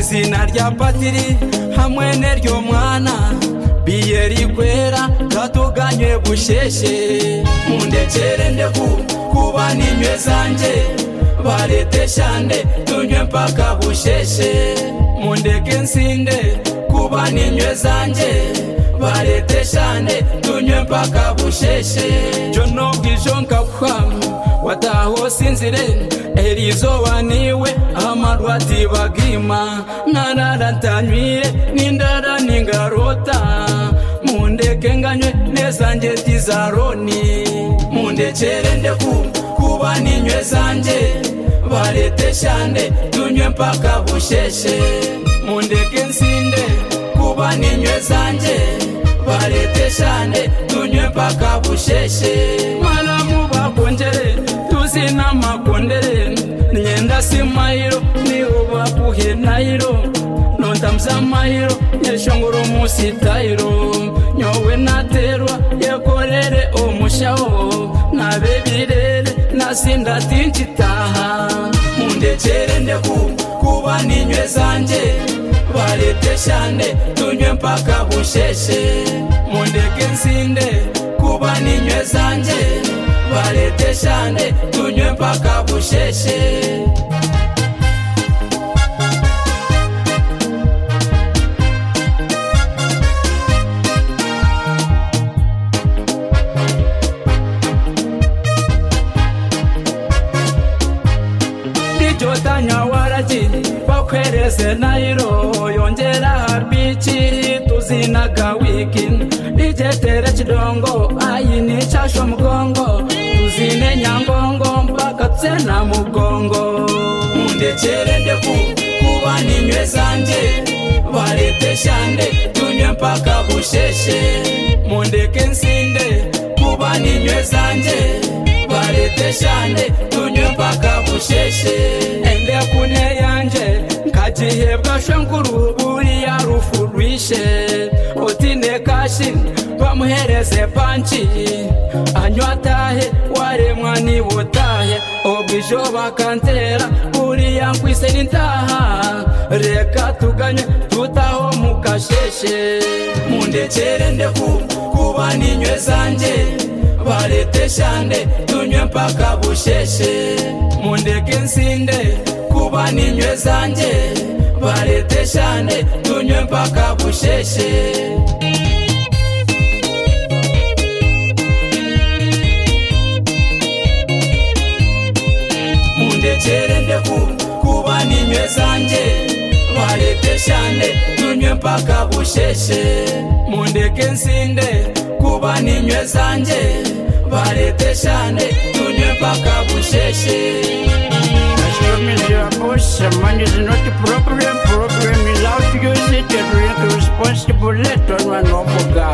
izina rya patiri hamwe n'iryo mwana biyeri kwera katuganye busheshe mundekere ndeku kuba ninywe zanje barete shande tunywe mpaka busheshe mundeke nsinde kuba ninywe zanje barete shande tunywe mpaka busheshe jono bwijonka kwamu wataho sinzire erizo waniwe amarwati bagima narara ntanyire nindara ningarota mundeke nganywe nezanje tizaroni mundekere ndeku kuba ninywe zanje barete shande tunywe mpaka busheshe mundeke nsinde kuba ninywe zanje barete shande tunywe mpaka busheshe malamu bakongere tuzina makondere nyenda simayiro ni ubapuhe nairo nontamza mayiro yeshongoro musitayiro nyowe naterwa yekorere omushaho nabebirere nasinda tinchitaha mundekere ndeku kuba ninywe zanje barete shande tunywe mpaka busheshe mundeke nsinde kuba ninywe zanje barete shande tunywe mpaka busheshe Jotanya waraji bakwereze nairo yongera habikiri tuzinaga wiki ijetere kidongo ayini chasho mugongo tuzine nyangongo mpaka tsena mugongo mundekere ndeku kuba ninywe zanje barete shande tunywe mpaka busheshe mundeke nsinde kuba ninywe zanje barete shande tunywe mpaka busheshe ende kune yanje nkajihebwa shankuru buriya rufu rwishe utine kashi bamuhereze panchi anywa tahe waremwa nibutahe obwijo bakantera buriya nkwise nintaha reka tuganye tutaho mukasheshe mundekere ndeku kuba ninywe zanje barete shande tunywe mpaka busheshe mundeke nsinde kuba ninywe zanje barete shande tunywe mpaka busheshe mundekere ndeku kuba ninywe zanje barete shande tunywe mpaka busheshe mundeke nsinde kuba ninywe zanje barete shande tunywe mpaka busheshe Money is not the problem is how to use it and responsible let one over God.